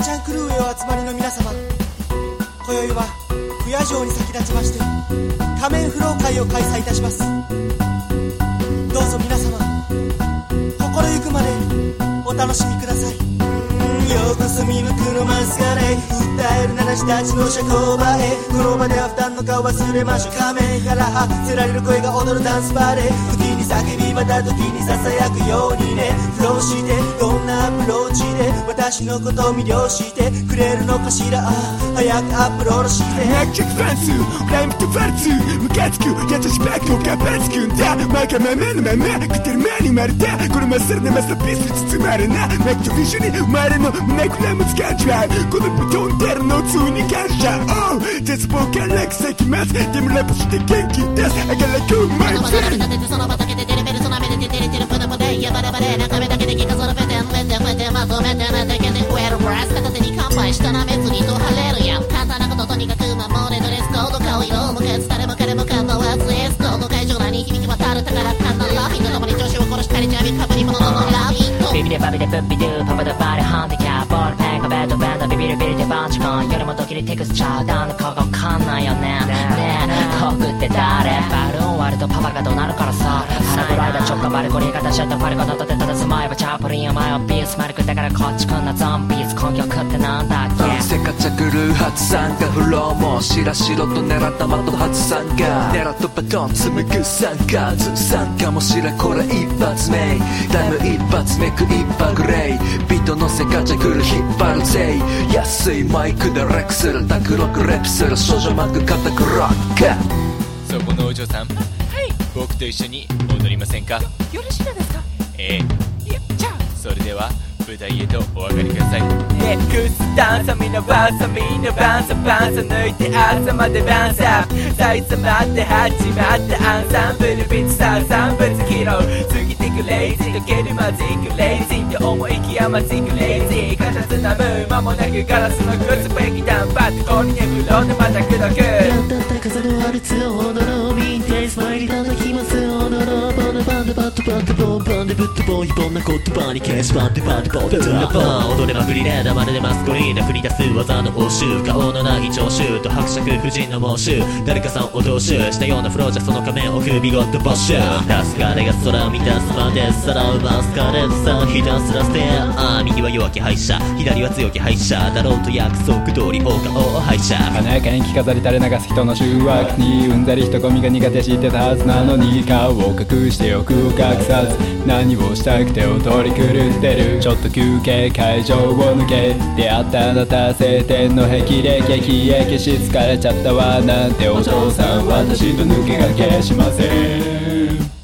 ちゃんクルーへお集まりの皆様、今宵は不夜城に先立ちまして仮面フロー会を開催いたします。どうぞ皆様心ゆくまでお楽しみください。ようこそ魅力のマスカレー、訴える七たちの社交場へ。この場では普段の顔忘れましょう。仮面から発せられる声が踊るダンスバーで、時に叫びまた時にささやくようにね。フローしてどんなアプローチで私のことを魅了してくれるのかしら。早くアップロードして。 Electric fence, flame to fence, ムカつくやつしばくのがパつくんだ。毎回豆の豆食ってる前に生まれたこのまっさらなマスターピースに包まれな。マックと一緒に生まれの胸くらも使っちゃうこのブトンテルのつに感謝。絶望から草きます。でもラップして元気出す。あがらくマイフレンド。 その畑で出るベルその目で出てるてるプナポでやばればれ中身だけで聞かそのペテンペテンペテンまとめてなだけで食えるブラス片手に乾杯したなめずにと晴れるやん。簡単なこととにかく守れドレスコード顔色も消す誰も彼も構わずエスコード会場内に響き渡る宝感のラビット共に女子を殺したりジャビかぶり物のラビット。ビビデバビデプッビドゥパパダバリハンディキャーボールペンがベッドベンダビビリビリでバンチコンよりも時にテクスチャーダウンの顔がわかんないよね。ねえ僕って誰。バルーン割るとパパが怒鳴るからさ。腹ぐらいだ直下バルコニーが出しちゃったファルコの立てただ住まえばチャープリンお前はピースマルクだからこっち来んなゾンビーズ根拠食ってなんだっけ。 せかちゃくる初参加フローも白白と狙った的初参加狙っとバトン紡ぐ参加通参加もしれこれ一発目タイム一発目食いっグレイビートのせかちゃくる引っ張るぜ安いマイクでレックする卓録レップする少女マーク肩クロック。 そこのお嬢さん、はい、僕と一緒に踊りませんか。 よろしいですか。 じゃあそれでは舞台へとお上がりください。 ネクスダンサみんなバンサみんなバンサバンサ抜いて朝までバンサ最初まって始まったアンサンブルビッツさ三物キロ過ぎてくレイジーかけるマジックレイジーって思いきやマジックレイジー形つなむ間もなくガラスの靴ブレーキダウンバッて氷にフローでまたくどくやったった風のあるツを踊ろうミンテースマイリ叩きます踊ろうボンバンドバットバットボンバンでぶっとボンイボンな言葉にケースバンでバンでボンドバン踊れまくりレーダーまるでマスコリーナ繰り出す技の応酬顔のない聴衆と伯爵夫人の猛襲誰かさんを踏襲したようなフローじゃその仮面を首ゴッドボッシュ出す彼が空を満たすまでさらうマスカレッサひたすらステア右は弱き敗者左は強き敗者だろうと約束通り放課を敗者華やかに着飾り垂れ流す人の集惑にうんざり人混みが苦手してたはずなのに顔を隠して欲を隠さず何をしたくて踊り狂ってるちょっと休憩会場を抜け出会ったあなた晴天の霹靂消え消し疲れちゃったわなんてお父さん私と抜け駆けしません。